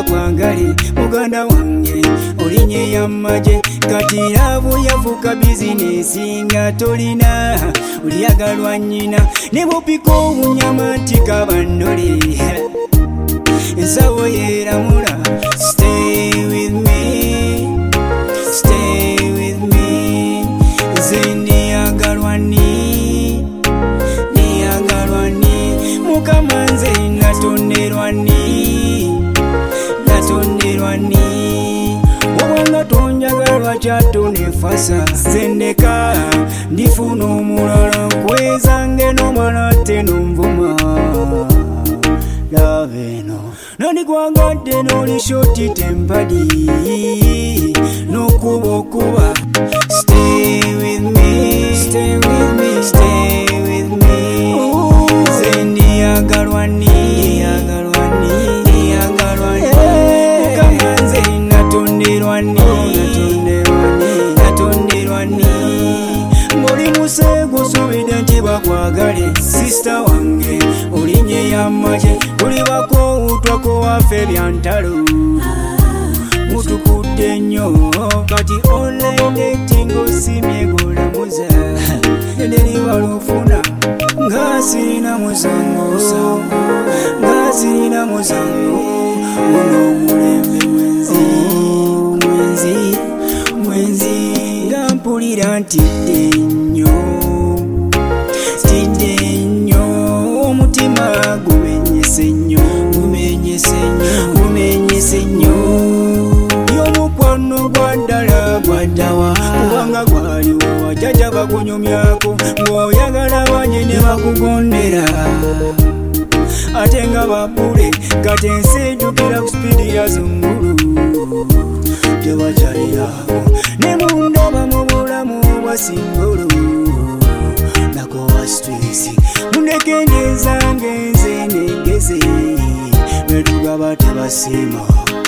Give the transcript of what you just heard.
tibakwagale muganda wange olinye yamaje kati laavu yafuuka bizinesi nga tolina ulyagalwa nnyina ne bupika obunyama ntika bandole ensawo yeeramula stay with me nze ndiyagalwa ni mukama nze natonderwa ni obwanga tonjagalwa kyatonefasa zendeka ndifuna omulala nkwezange nomala tenomvuma laveno nandikwagadde noli shoti tempadi nokuba stay with me zendiyagalwa ni mukama nze natonderwa ni ng'oli musego subide nti bakwagale sista wange olinye yamaje tuli bakoutwako waffe byantalo mutukudde nnyo kati online dating osimye golamuza enderi balufuna nga sirina musango ono omulembe mwenzi nga mpulira ntidde nnyo omutima gumenyese nnyo y'omukwano gwa ddala gwaddawa kubanga gwaliwo wajjaja bakunyumyako ng'oyagala banye ne bakugondera ate nga babule kati ensi ejjukira ku sipiidi ya zungulu tewakyalirako ne mundaba mu bulamu bwa singolo nakowa stresi munekendeza ngenze negeze betugaba tebasiima